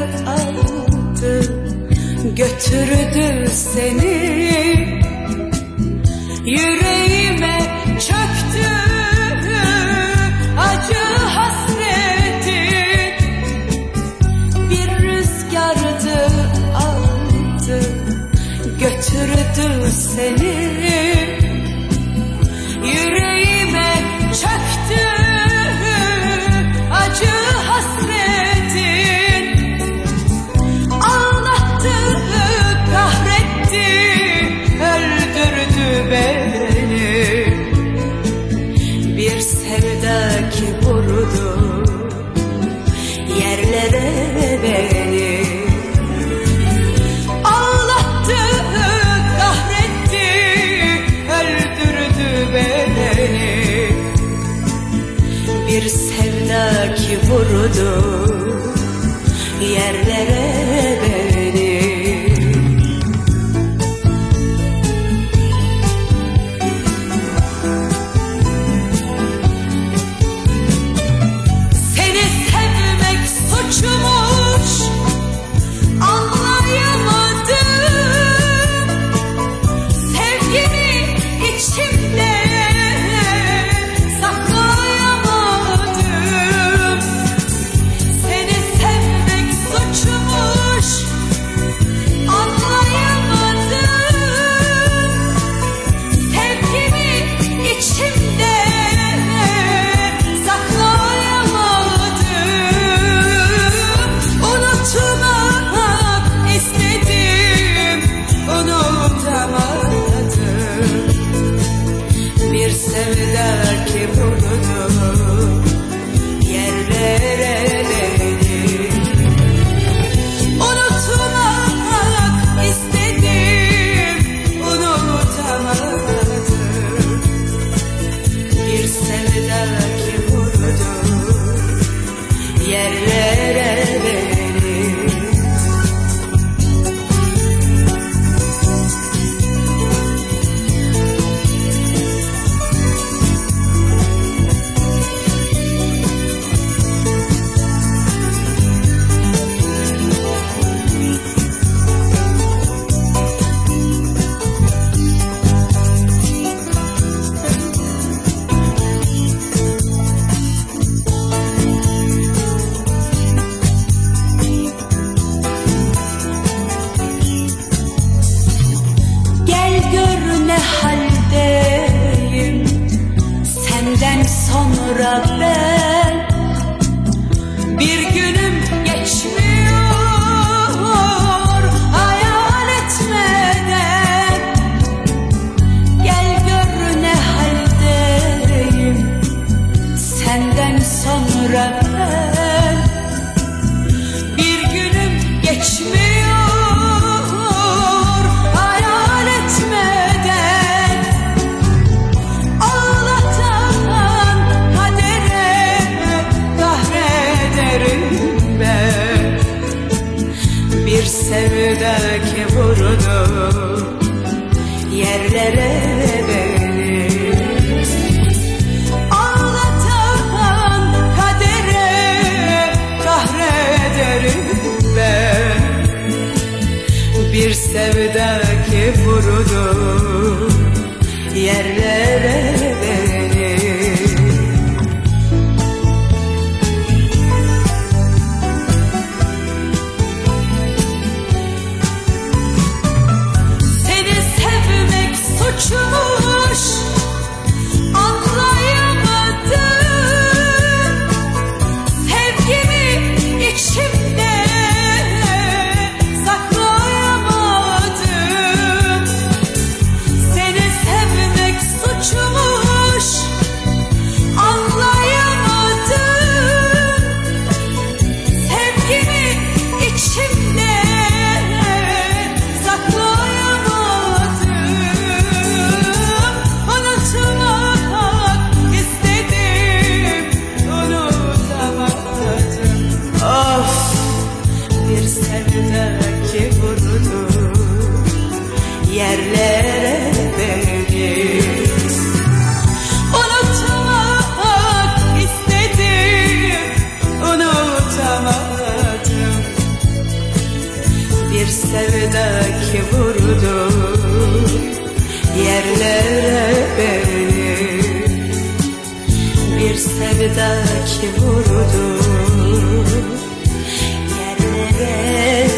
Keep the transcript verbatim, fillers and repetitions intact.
aldı, götürdü seni. Yüreğime çöktü acı hasretin, bir rüzgardı aldı, götürdü seni. Yüreğime çöktü acı hasretin, ağlattı, kahretti, öldürdü beni. Bir sevda ki vurdu yerlere beni. Ağlattı, kahretti, öldürdü beni. Bir sevda ki vurdu yerlere beni. Seni sevmek suçmuş, anlayamadım. Sevgimi içimde saklayamadım. Seni sevmek suçmuş, anlayamadım. Sevgimi içimde saklayamadım. Unutmak istedim, unutamadım. Bir sevda ki vurdu yerlere beni. Unutmak istedim, unutamadım. Bir sevda ki vurdu yerlere beni. Gel gör ne haldeyim senden sonra ben. Bir günüm geçmiyor hayal etmeden. Gel gör ne haldeyim senden sonra ben. Bir günüm geçmiyor hayal etmeden. Ağlatan kadere kahrederim ben. Bir sevda ki vurdu yerlere beni. Ağlatan kadere devre beni. Bir sevda ki vurdu yerlere